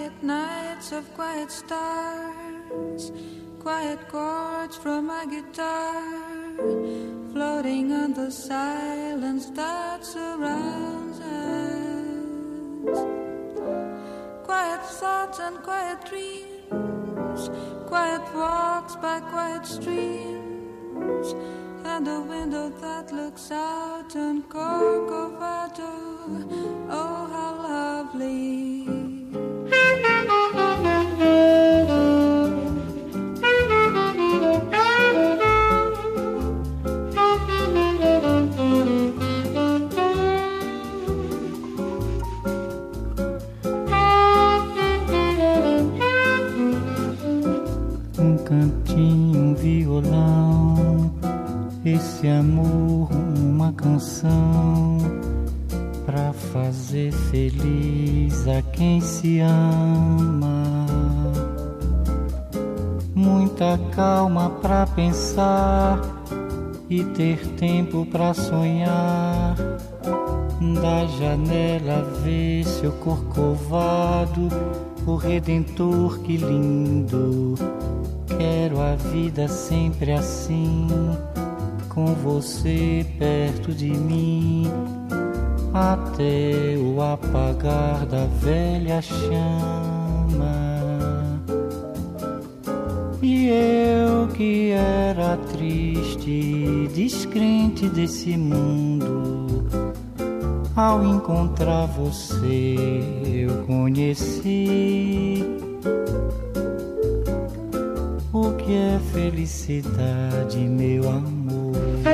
quiet nights of quiet stars, quiet chords from my guitar, floating on the silence that surrounds us. Quiet thoughts and quiet dreams, quiet walks by quiet streams, and a window that looks out on Corcovado. Oh, how lovely. Um cantinho, um violão, esse amor, uma canção pra fazer feliz a quem se ama. Muita calma pra pensar e ter tempo pra sonhar. Da janela ver seu corcovado, o Redentor, que lindo. Quero a vida sempre assim, com você perto de mim, até o apagar da velha chama. E eu que era triste, descrente desse mundo, ao encontrar você eu conheci o que é felicidade, meu amor.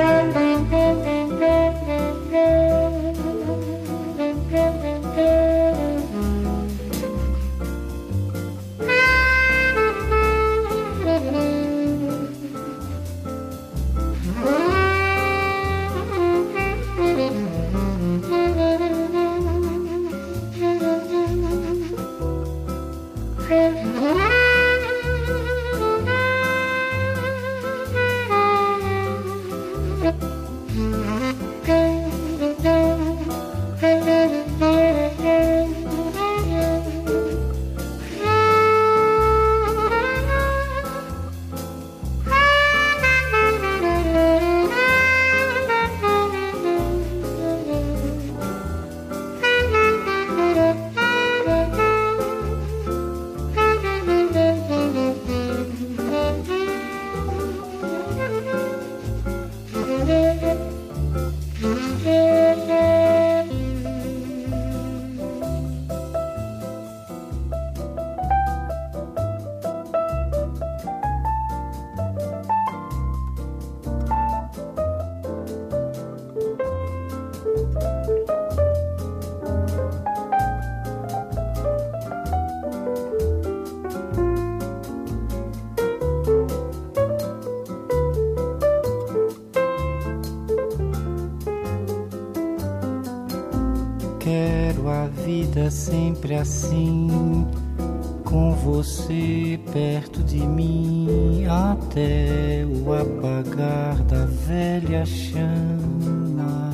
Quero a vida sempre assim, com você perto de mim, até o apagar da velha chama.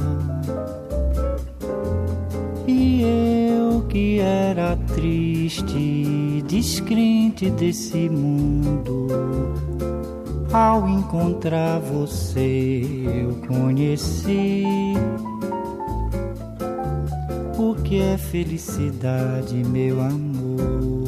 E eu que era triste, descrente desse mundo, ao encontrar você eu conheci o que é felicidade, meu amor.